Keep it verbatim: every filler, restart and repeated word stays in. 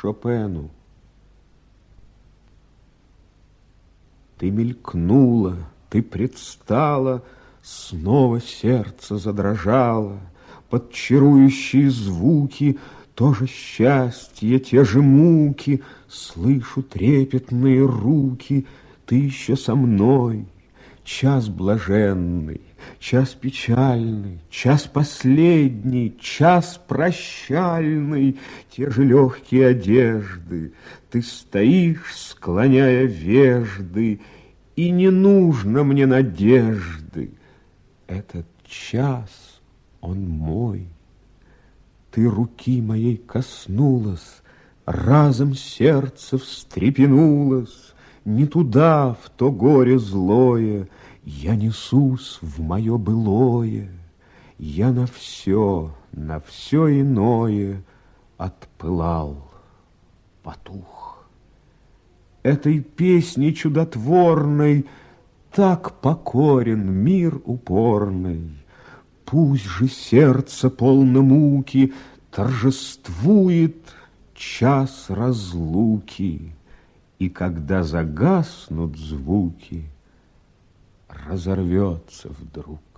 Шопену. Ты мелькнула, ты предстала, снова сердце задрожало. Под чарующие звуки то же счастье, те же муки. Слышу трепетные руки. Ты еще со мной. Час блаженный, час печальный, час последний, час прощальный. Те же легкие одежды. Ты стоишь, склоняя вежды, и не нужно мне надежды. Этот час, он мой. Ты руки моей коснулась, разом сердце встрепенулось. Не туда, в то горе злое, я несусь в мое былое. Я на все, на все иное отпылал, потух. Этой песне чудотворной так покорен мир упорный. Пусть же сердце полно муки торжествует час разлуки. И когда загаснут звуки, разорвется вдруг